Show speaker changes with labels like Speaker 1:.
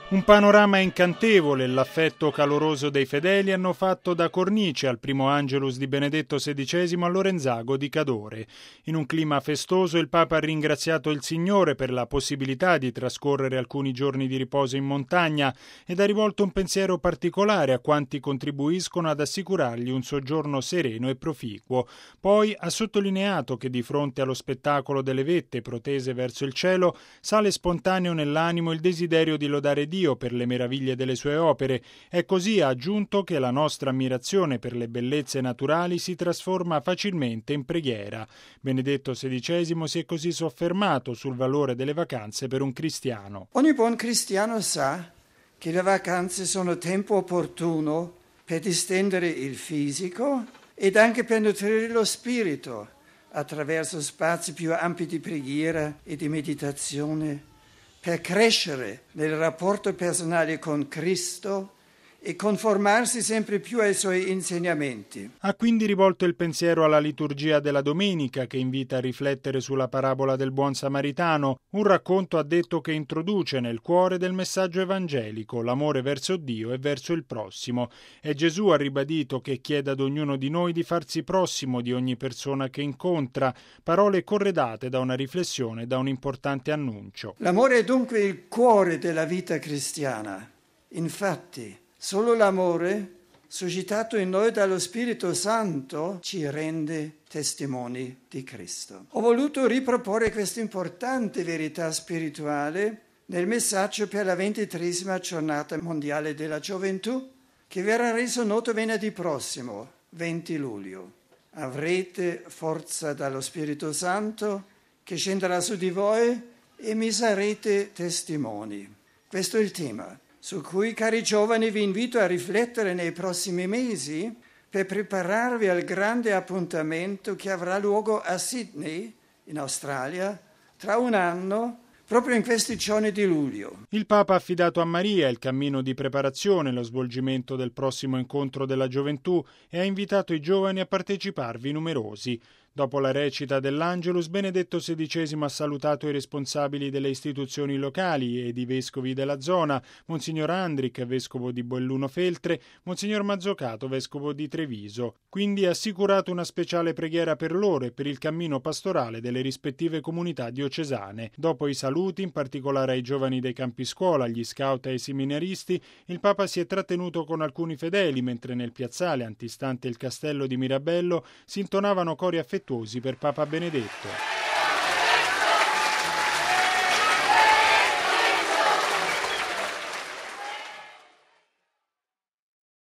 Speaker 1: Un panorama incantevole e l'affetto caloroso dei fedeli hanno fatto da cornice al primo Angelus di Benedetto XVI a Lorenzago di Cadore. In un clima festoso il Papa ha ringraziato il Signore per la possibilità di trascorrere alcuni giorni di riposo in montagna ed ha rivolto un pensiero particolare a quanti contribuiscono ad assicurargli un soggiorno sereno e proficuo. Poi ha sottolineato che di fronte allo spettacolo delle vette protese verso il cielo sale spontaneo nell'animo il desiderio di lodare Dio per le meraviglie delle sue opere e così ha aggiunto che la nostra ammirazione per le bellezze naturali si trasforma facilmente in preghiera. Benedetto XVI si è così soffermato sul valore delle vacanze per un cristiano.
Speaker 2: Ogni buon cristiano sa che le vacanze sono tempo opportuno per distendere il fisico ed anche per nutrire lo spirito attraverso spazi più ampi di preghiera e di meditazione, per crescere nel rapporto personale con Cristo e conformarsi sempre più ai suoi insegnamenti.
Speaker 1: Ha quindi rivolto il pensiero alla liturgia della domenica che invita a riflettere sulla parabola del buon samaritano, un racconto, ha detto, che introduce nel cuore del messaggio evangelico l'amore verso Dio e verso il prossimo. E Gesù ha ribadito che chiede ad ognuno di noi di farsi prossimo di ogni persona che incontra, parole corredate da una riflessione e da un importante annuncio.
Speaker 2: L'amore è dunque il cuore della vita cristiana. Infatti, solo l'amore, suscitato in noi dallo Spirito Santo, ci rende testimoni di Cristo. Ho voluto riproporre questa importante verità spirituale nel messaggio per la 23ª giornata mondiale della gioventù, che verrà reso noto venerdì prossimo, 20 luglio. Avrete forza dallo Spirito Santo che scenderà su di voi e mi sarete testimoni. Questo è il tema su cui, cari giovani, vi invito a riflettere nei prossimi mesi per prepararvi al grande appuntamento che avrà luogo a Sydney, in Australia, tra un anno, proprio in questi giorni di luglio.
Speaker 1: Il Papa ha affidato a Maria il cammino di preparazione e lo svolgimento del prossimo incontro della gioventù e ha invitato i giovani a parteciparvi numerosi. Dopo la recita dell'Angelus, Benedetto XVI ha salutato i responsabili delle istituzioni locali ed i vescovi della zona, Monsignor Andric, vescovo di Belluno Feltre, Monsignor Mazzocato, vescovo di Treviso. Quindi ha assicurato una speciale preghiera per loro e per il cammino pastorale delle rispettive comunità diocesane. Dopo i saluti, in particolare ai giovani dei campi scuola, agli scout e ai seminaristi, il Papa si è trattenuto con alcuni fedeli, mentre nel piazzale antistante il castello di Mirabello si intonavano cori affettuosi per Papa Benedetto.